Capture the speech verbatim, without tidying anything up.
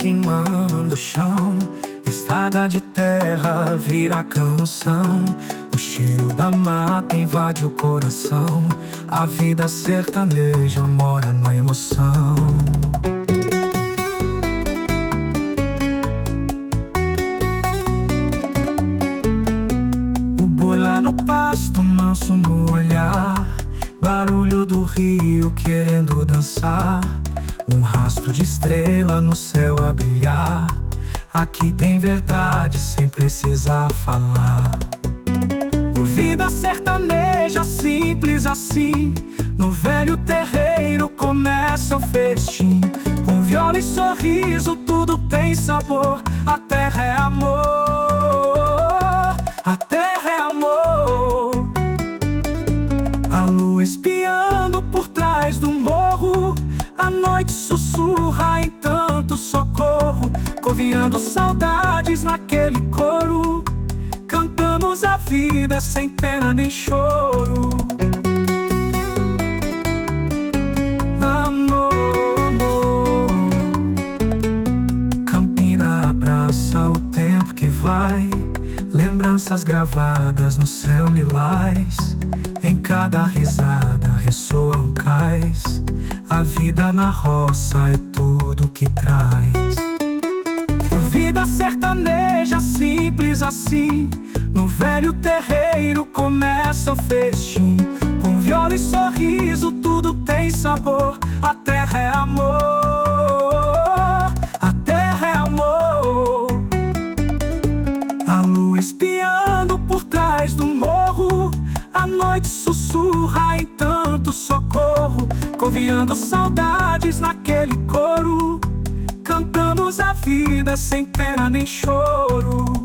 queimando o chão, estrada de terra vira canção. O cheiro da mata invade o coração. A vida sertaneja mora na emoção. O boi lá no pasto, manso no olhar, barulho do rio querendo dançar, um rastro de estrela no céu a brilhar. Aqui tem verdade sem precisar falar. Vida sertaneja simples assim, no velho terreiro começa o festim. Com viola e sorriso tudo tem sabor. A terra é amor, a terra é amor. A lua espiando por trás do morro, a noite sussurra em tanto socorro, coviando saudades naquele coro. Cantamos a vida sem pena nem choro. Amor, amor. Campina abraça o tempo que vai, lembranças gravadas no céu lilás. Em cada risada ressoa um cais. A vida na roça é tudo que traz. Vida sertaneja simples assim, no velho terreiro começa o festim. Com viola e sorriso tudo tem sabor. A terra é amor, a terra é amor. A lua espiando por trás do morro, a noite sussurra em tanto socorro, coviando saudades naquele coro. Cantamos a vida sem pena nem choro.